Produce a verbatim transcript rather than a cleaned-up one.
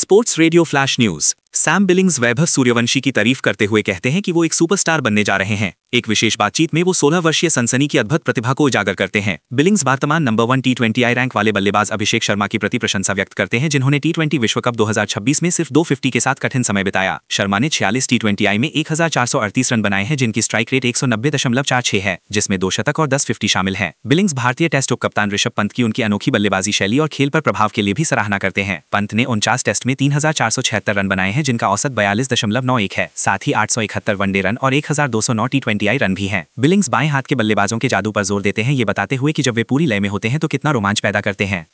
Sports radio flash news. Sam Billings Vaibhav Suryavanshi की तारीफ करते हुए कहते हैं कि वो एक सुपरस्टार बनने जा रहे हैं। एक विशेष बातचीत में वो सोलह वर्षीय सनसनी की अद्भुत प्रतिभा को उजागर करते हैं। बिलिंग्स वर्तमान number one T twenty I rank वाले बल्लेबाज अभिषेक शर्मा की प्रति प्रशंसा व्यक्त करते हैं, जिन्होंने टी ट्वेंटी विश्व कप दो हज़ार छब्बीस में सिर्फ दो फिफ्टी के साथ कठिन समय बिताया। शर्मा ने छियालीस टी ट्वेंटी आई में एक हज़ार चार सौ अड़तीस रन बनाए हैं, जिनकी स्ट्राइक रेट एक सौ नब्बे दशमलव चार छह है, जिसमें दो शतक और दस फिफ्टी शामिल हैं। बिलिंग्स भारतीय टेस्ट उप कप्तान ऋषभ पंत की उनकी अनोखी बल्लेबाजी शैली और खेल पर प्रभाव के लिए भी सराहना करते हैं। पंत ने उनचास टेस्ट में तीन हज़ार चार सौ छिहत्तर रन बनाए हैं, जिनका औसत बयालीस दशमलव नौ एक है। साथ ही आठ सौ इकहत्तर वनडे रन और एक हज़ार दो सौ नौ टी ट्वेंटी आई रन भी हैं। बिलिंग्स बाएं हाथ के बल्लेबाजों के जादू पर जोर देते हैं, ये बताते हुए कि जब वे पूरी लय में होते हैं तो कितना रोमांच पैदा करते हैं।